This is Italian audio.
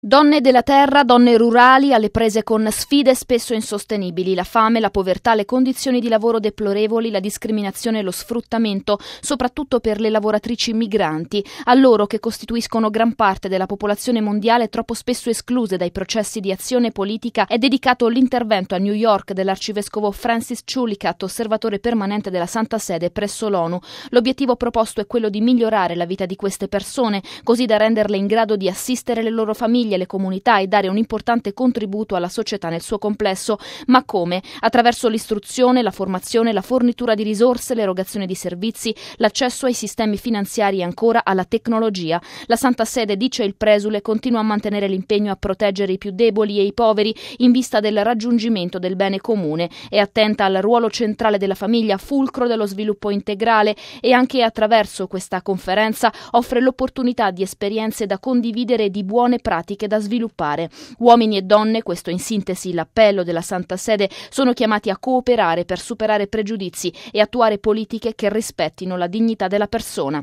Donne della terra, donne rurali alle prese con sfide spesso insostenibili, la fame, la povertà, le condizioni di lavoro deplorevoli, la discriminazione e lo sfruttamento, soprattutto per le lavoratrici migranti, a loro che costituiscono gran parte della popolazione mondiale troppo spesso escluse dai processi di azione politica, è dedicato l'intervento a New York dell'arcivescovo Francis Chulicat, osservatore permanente della Santa Sede presso l'ONU. L'obiettivo proposto è quello di migliorare la vita di queste persone, così da renderle in grado di assistere le loro famiglie, le comunità e dare un importante contributo alla società nel suo complesso. Ma come? Attraverso l'istruzione, la formazione, la fornitura di risorse, l'erogazione di servizi, l'accesso ai sistemi finanziari e ancora alla tecnologia. La Santa Sede, dice il presule, continua a mantenere l'impegno a proteggere i più deboli e i poveri in vista del raggiungimento del bene comune. È attenta al ruolo centrale della famiglia, fulcro dello sviluppo integrale, e anche attraverso questa conferenza offre l'opportunità di esperienze da condividere e di buone pratiche da sviluppare. Uomini e donne, questo in sintesi l'appello della Santa Sede, sono chiamati a cooperare per superare pregiudizi e attuare politiche che rispettino la dignità della persona.